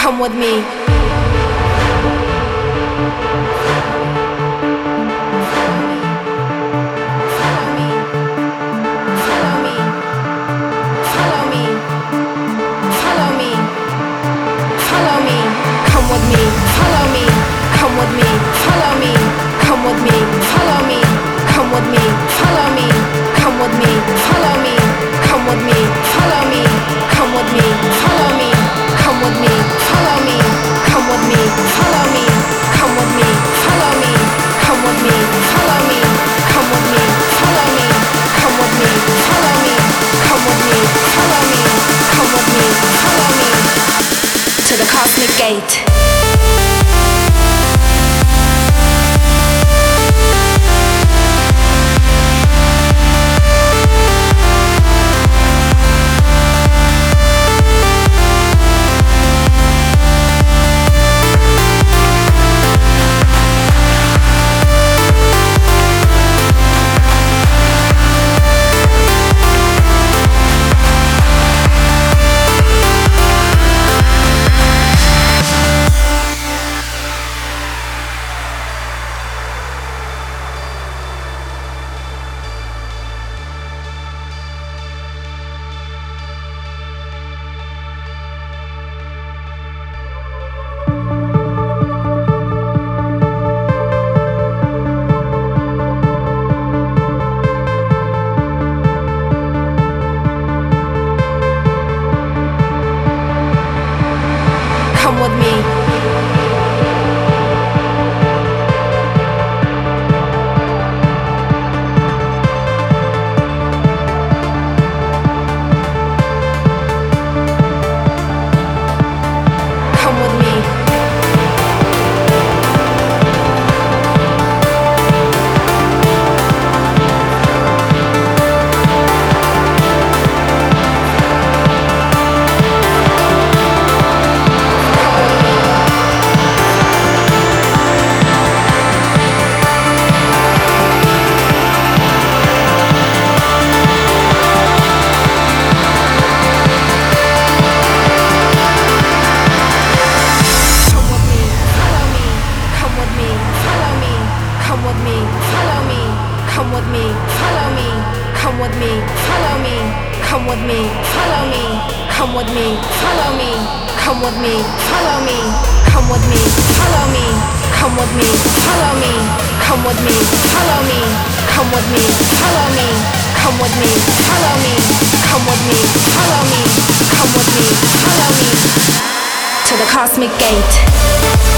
come with me. To the cosmic gate. Come with me. Come with me. Come with me, follow me, come with me, follow me, come with me, follow me, come with me, follow me, come with me, follow me, come with me, follow me, come with me, follow me, come with me, follow me, come with me, follow me, come with me, follow me, come with me, follow me, come with me, follow me to the cosmic gate.